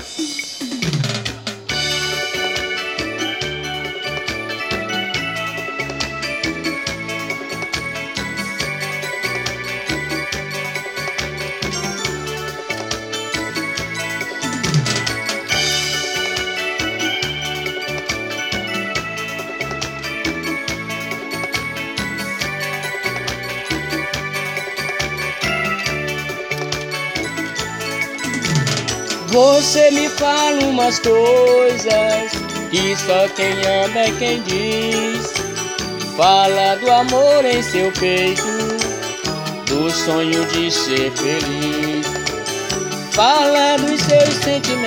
Você me fala umas coisas que só quem ama é quem diz. Fala do amor em seu peito, do sonho de ser feliz. Fala dos seus sentimentos,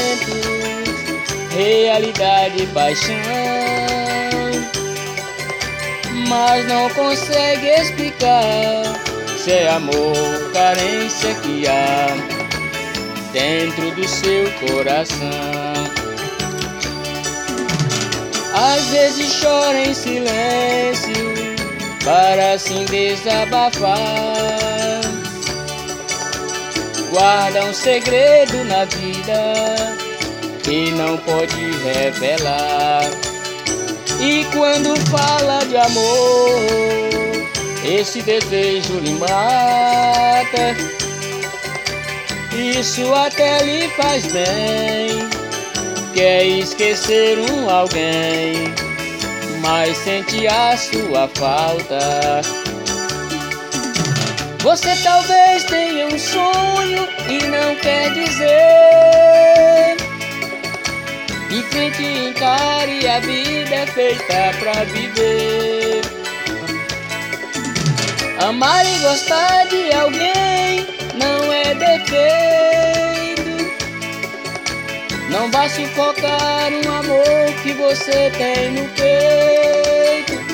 realidade e paixão, mas não consegue explicar se é amor, carência que há dentro do seu coração. Às vezes chora em silêncio para assim desabafar. Guarda um segredo na vida que não pode revelar. E quando fala de amor, esse desejo lhe mata. Isso até lhe faz bem. Quer esquecer alguém, mas sente a sua falta. Você talvez tenha um sonho e não quer dizer. Enfrente e encare, a vida é feita pra viver. Amar e gostar de alguém não é defeito. Não vá sufocar um amor que você tem no peito.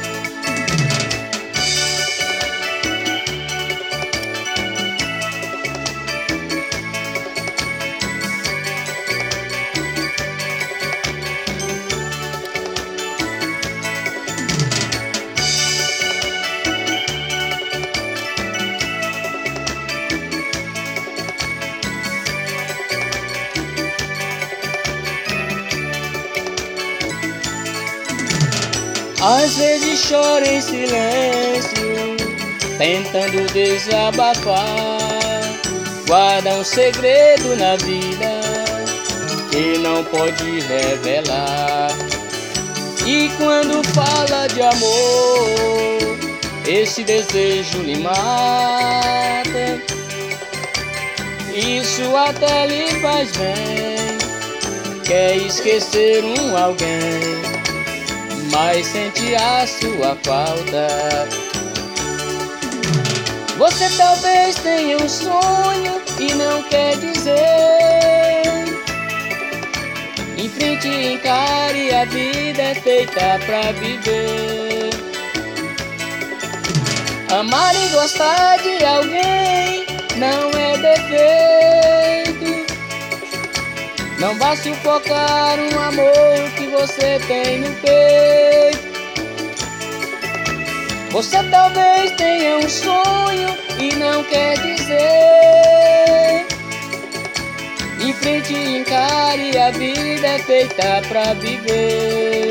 Às vezes chora em silêncio, tentando desabafar. Guarda um segredo na vida que não pode revelar. E quando fala de amor, esse desejo lhe mata. Isso até lhe faz bem. Quer esquecer alguém, mas sente a sua falta. Você talvez tenha um sonho e não quer dizer. Enfrente e encare, a vida é feita pra viver. Amar e gostar de alguém não é defeito. Não vá sufocar um amor que você tem no peito. Você talvez tenha um sonho e não quer dizer. Enfrente e encare, a vida é feita pra viver.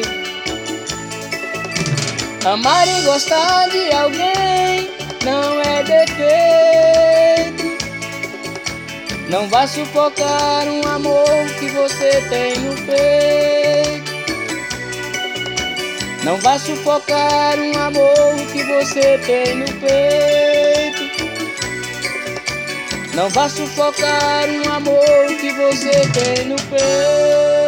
Amar e gostar de alguém não é defeito. Não vá sufocar um amor que você tem no peito. Não vá sufocar um amor que você tem no peito. Não vá sufocar um amor que você tem no peito.